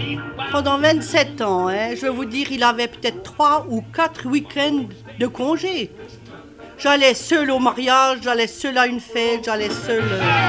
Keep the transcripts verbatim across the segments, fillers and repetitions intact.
Pendant vingt-sept ans, hein, je vais vous dire, il avait peut-être trois ou quatre week-ends de congé. J'allais seul au mariage, j'allais seul à une fête, j'allais seul...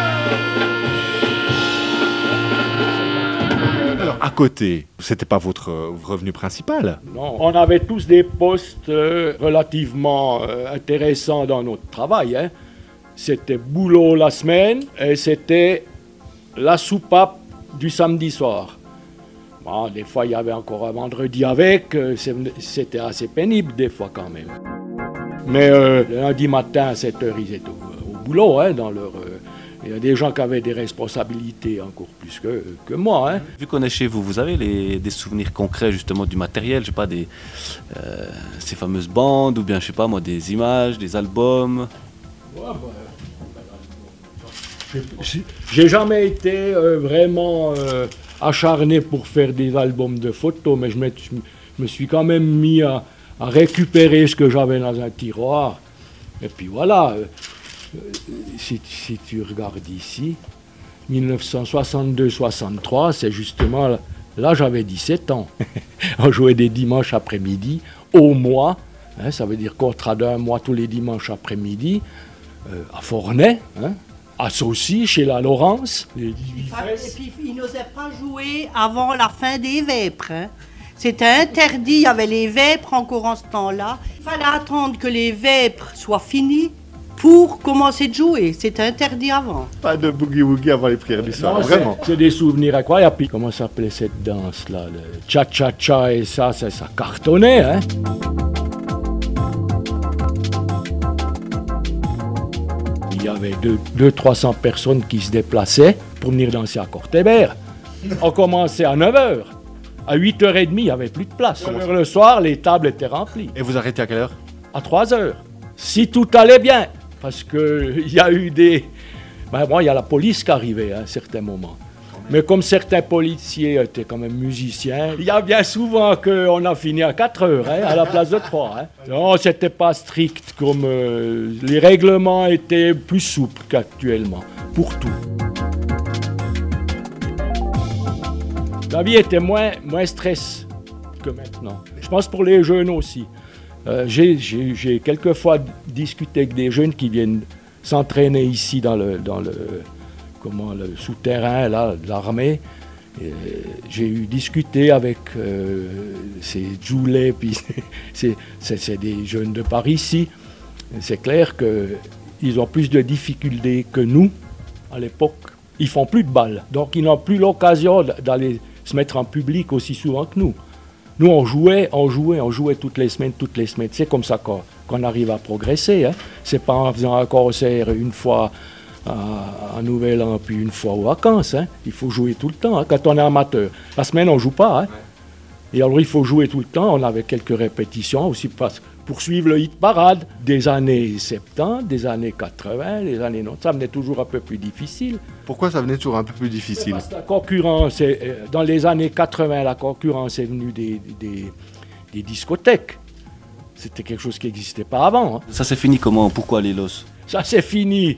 Alors, à côté, c'était pas votre revenu principal? Non, on avait tous des postes euh, relativement euh, intéressants dans notre travail. Hein. C'était boulot la semaine et c'était la soupape du samedi soir. Bon, des fois, il y avait encore un vendredi avec, euh, c'était assez pénible des fois quand même. Mais euh, le lundi matin à sept heures, ils étaient au, au boulot, hein, dans leur... Euh, il y a des gens qui avaient des responsabilités encore plus que, que moi. Hein. Vu qu'on est chez vous, vous avez les, des souvenirs concrets justement du matériel, je sais pas, des, euh, ces fameuses bandes ou bien, je sais pas moi, des images, des albums? Ouais, bah, j'ai, j'ai jamais été euh, vraiment euh, acharné pour faire des albums de photos, mais je me, je me suis quand même mis à, à récupérer ce que j'avais dans un tiroir. Et puis voilà. Euh, Si, si tu regardes ici, dix-neuf cent soixante-deux soixante-trois, c'est justement là, là j'avais dix-sept ans. On jouait des dimanches après-midi, au mois, hein, ça veut dire contrat d'un mois tous les dimanches après-midi, euh, à Fornay, hein, à Saucy, chez la Laurence. Les dix-huit Et puis il n'osait pas jouer avant la fin des vêpres. Hein. C'était interdit, il y avait les vêpres encore en ce temps-là. Il fallait attendre que les vêpres soient finies pour commencer de jouer. C'était interdit avant. Pas de boogie-woogie avant les prières du soir, non, vraiment. C'est, c'est des souvenirs incroyables. Puis comment s'appelait cette danse-là? Le cha-cha-cha et ça, ça, ça cartonnait. Hein? Il y avait deux à trois cents personnes qui se déplaçaient pour venir danser à Cortébert. On commençait à neuf heures. À huit heures trente, il n'y avait plus de place. Le soir, les tables étaient remplies. Et vous arrêtez à quelle heure? À trois heures. Si tout allait bien. Parce qu'il y a eu des... Ben bon, il y a la police qui arrivait à un certain moment. Mais comme certains policiers étaient quand même musiciens, il y a bien souvent qu'on a fini à quatre heures, hein, à la place de trois. Hein. Non, c'était pas strict comme... Euh, les règlements étaient plus souples qu'actuellement, pour tout. La vie était moins, moins stress que maintenant. Je pense pour les jeunes aussi. Euh, j'ai, j'ai, j'ai quelquefois discuté avec des jeunes qui viennent s'entraîner ici dans le, dans le, comment, le souterrain là, de l'armée. Et j'ai eu discuté avec euh, ces Joulets, puis c'est, c'est, c'est des jeunes de par ici. Et c'est clair qu'ils ont plus de difficultés que nous à l'époque. Ils font plus de balles, donc ils n'ont plus l'occasion d'aller se mettre en public aussi souvent que nous. Nous, on jouait, on jouait, on jouait toutes les semaines, toutes les semaines. C'est comme ça qu'on, qu'on arrive à progresser. Hein. C'est pas en faisant un concert une fois à, à Nouvel An, puis une fois aux vacances. Hein. Il faut jouer tout le temps, hein, quand on est amateur. La semaine, on ne joue pas. Hein. Et alors, il faut jouer tout le temps. On avait quelques répétitions aussi pour suivre le hit parade des années soixante-dix, des années quatre-vingts, des années quatre-vingt. Ça venait toujours un peu plus difficile. Pourquoi ça venait toujours un peu plus difficile? Parce que la concurrence, est, dans les années quatre-vingts, la concurrence est venue des, des, des discothèques. C'était quelque chose qui n'existait pas avant. Hein. Ça s'est fini comment? Pourquoi les Los? Ça c'est fini.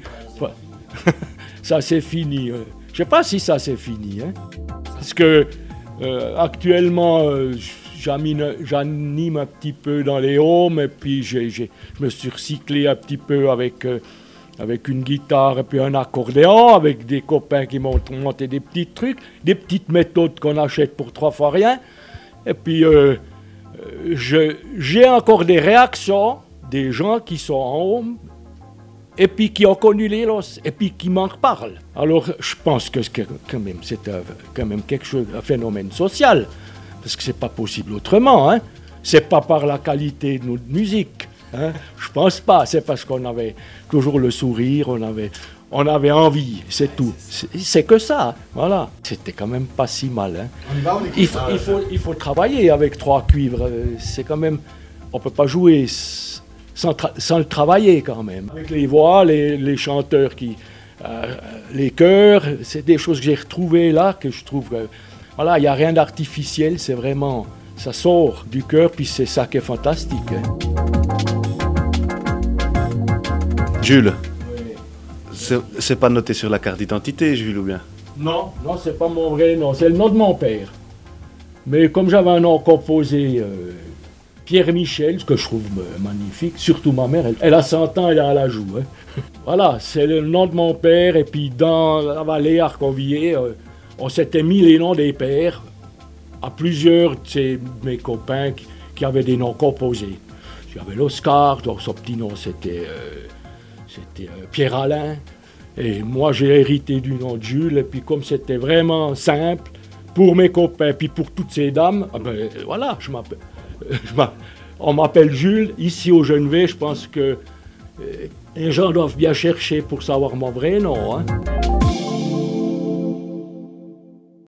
Ça c'est fini. Je ne sais pas si ça c'est fini. Hein. Parce que euh, actuellement, euh, j'anime, j'anime un petit peu dans les homes et puis j'ai, j'ai, je me suis recyclé un petit peu avec... Euh, avec une guitare et puis un accordéon, avec des copains qui m'ont monté des petits trucs, des petites méthodes qu'on achète pour trois fois rien. Et puis, euh, je, j'ai encore des réactions des gens qui sont en haut et puis qui ont connu les Los et puis qui m'en reparlent. Alors, je pense que c'est quand même, c'est un, quand même quelque chose, un phénomène social, parce que c'est pas possible autrement. Hein. C'est pas par la qualité de notre musique. Hein? Je pense pas, c'est parce qu'on avait toujours le sourire, on avait, on avait envie, c'est tout. C'est, c'est que ça, voilà. C'était quand même pas si mal. Hein? On y va, on il, faut, il, faut, il faut travailler avec trois cuivres, c'est quand même... On peut pas jouer sans, tra- sans le travailler quand même. Avec les voix, les, les chanteurs, qui, euh, les chœurs, c'est des choses que j'ai retrouvées là, que je trouve... Euh, voilà, il n'y a rien d'artificiel, c'est vraiment... Ça sort du cœur, puis c'est ça qui est fantastique. Hein? Jules, oui. c'est, c'est pas noté sur la carte d'identité, Jules, ou bien? Non, non, c'est pas mon vrai nom, c'est le nom de mon père. Mais comme j'avais un nom composé euh, Pierre-Michel, ce que je trouve euh, magnifique, surtout ma mère, elle, elle a cent ans, elle a la joue. Hein. Voilà, c'est le nom de mon père, et puis dans la vallée Arconvier, euh, on s'était mis les noms des pères à plusieurs de mes copains qui, qui avaient des noms composés. Il y avait l'Oscar, donc son petit nom c'était, euh, c'était euh, Pierre-Alain, et moi j'ai hérité du nom de Jules, et puis comme c'était vraiment simple, pour mes copains, puis pour toutes ces dames, ah ben, voilà, je m'appelle, je m'appelle, on m'appelle Jules. Ici au Genevais, je pense que euh, les gens doivent bien chercher pour savoir mon vrai nom. Hein.